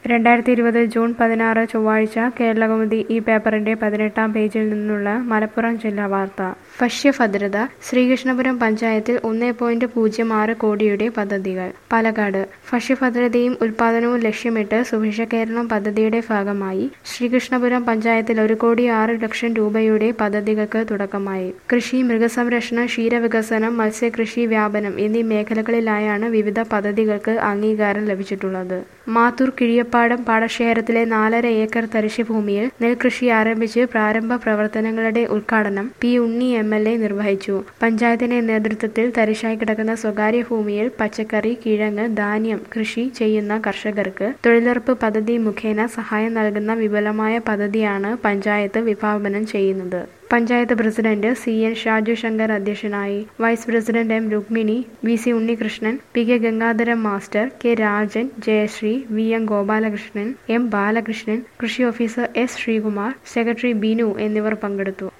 2020 June 16 ചൊവ്വാഴ്ച കേരളകൗമുദി ഈ പേപ്പറിന്റെ 18-ാം പേജിൽ നിന്നുള്ള മലപ്പുറം ജില്ലാ വാർത്ത. ഭക്ഷ്യഭദ്രത ശ്രീകൃഷ്ണപുരം പഞ്ചായത്തിൽ 1.06 കോടിയുടെ പദ്ധതികൾ. പാലക്കാട് ഭക്ഷ്യഭദ്രതയും ഉൽപാദനവും ലക്ഷ്യമിട്ട് സുഭിക്ഷ കേരളം പദ്ധതിയുടെ ഭാഗമായി ശ്രീകൃഷ്ണപുരം പഞ്ചായത്തിൽ 1,06,00,000 രൂപയുടെ പദ്ധതികൾക്ക് തുടക്കമായി. കൃഷി, മൃഗസംരക്ഷണം, ക്ഷീരവികസനം, മത്സ്യകൃഷി, വ്യാപനം എന്നീ മേഖലകളിലായാണ് വിവിധ പദ്ധതികൾക്ക് അംഗീകാരം ലഭിച്ചിട്ടുള്ളത്. മാത്തൂർ കിഴിയപ്പാടം പാടശേഖരത്തിലെ 4.5 ഏക്കർ തരിശുഭൂമിയിൽ നെൽകൃഷി ആരംഭിച്ച് പ്രാരംഭ പ്രവർത്തനങ്ങളുടെ ഉദ്ഘാടനം പി. ഉണ്ണി MLA നിർവഹിച്ചു. പഞ്ചായത്തിന്റെ നേതൃത്വത്തിൽ തരിശായി കിടക്കുന്ന സ്വകാര്യ ഭൂമിയിൽ പച്ചക്കറി, കിഴങ്ങ്, ധാന്യം കൃഷി ചെയ്യുന്ന കർഷകർക്ക് തൊഴിലുറപ്പ് പദ്ധതി മുഖേന സഹായം നൽകുന്ന വിപുലമായ പദ്ധതിയാണ് പഞ്ചായത്ത് വിഭാവനം ചെയ്യുന്നത്. പഞ്ചായത്ത് പ്രസിഡന്റ് CN ഷാജു ശങ്കർ അധ്യക്ഷനായി. Vice president M. Rukmini, VC Unnikrishnan, PK Gangadharam master, K. Rajan, Jayashree, VM Gopalakrishnan, M. Balakrishnan, കൃഷി officer S. Sreekumar, secretary Binu എന്നിവർ പങ്കെടുത്തു.